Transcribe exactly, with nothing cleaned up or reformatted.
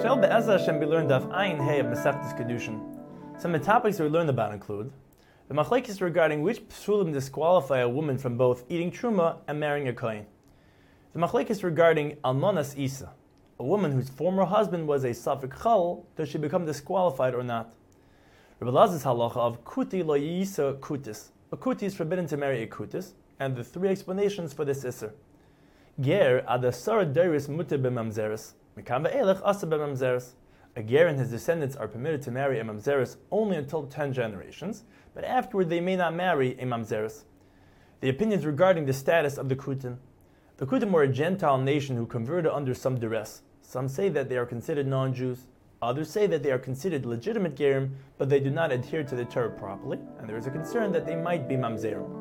Shall Be'ezah Hashem be learned of Ayin Hey of Masechtas Kedushin. Some of the topics we learned about include the machlekes regarding which psulim disqualify a woman from both eating truma and marrying a kohen. The machlekes regarding almanas isa, a woman whose former husband was a safek chal, does she become disqualified or not? Rebbe Lazar's halacha of kuti lo yisa kutis. A kuti is forbidden to marry a kutis, and the three explanations for this isser. Ger adasar deris muter b'mamzeres. A ger and his descendants are permitted to marry a mamzeres only until ten generations, but afterward they may not marry a mamzeres. The opinions regarding the status of the Kutim. The Kutim were a Gentile nation who converted under some duress. Some say that they are considered non-Jews. Others say that they are considered legitimate gerim, but they do not adhere to the Torah properly, and there is a concern that they might be mamzerim.